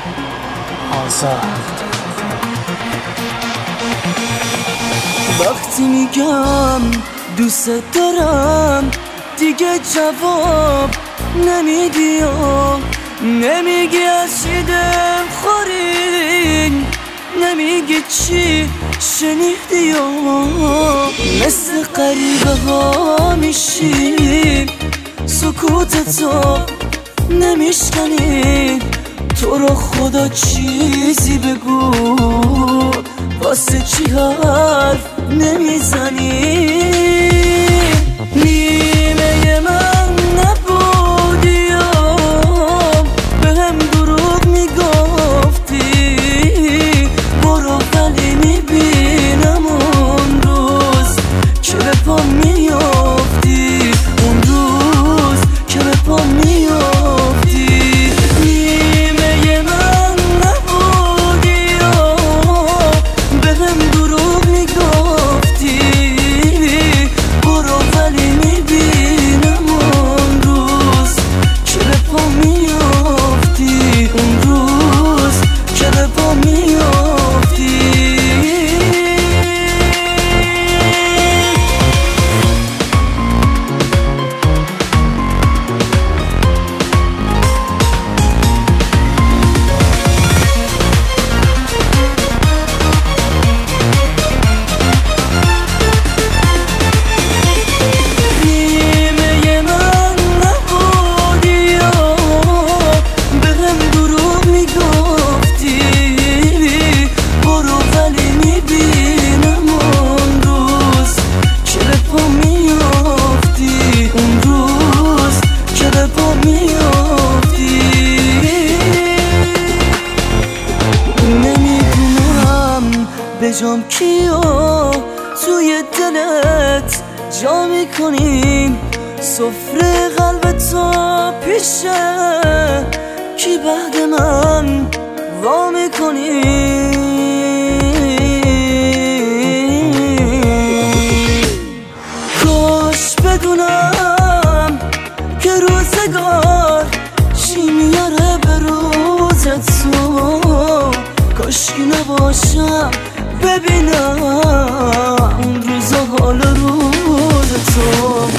آزاد. وقتی میگم دوست دارم دیگه جواب نمیدی و نمیگی از چی دم خوری، نمیگی چی شنیدی و مثل غریبه ها میشی، سکوتتو نمیشکنی. تو رو خدا چیزی بگو، واسه چی حرف نمیزنی؟ نیمه من نبودی و بهم دروغ میگفتی، برو ولی میبینم اون روز که به پا میافتی، اون روز که به پا میافتی. نیمه من نبودی و بهم دروغ میگفتی، برو ولی میبینم اون روز که به پا میافتی، اون روز که به پا میافتی. بجام کیو توی دلت جا میکنیم، سفره قلب تو پیشه کی بعد من وا میکنیم. کاش بدونم که روزگار چی میاره به روز تو، کاشکی نباشم ببینم اون روز حال روز تو.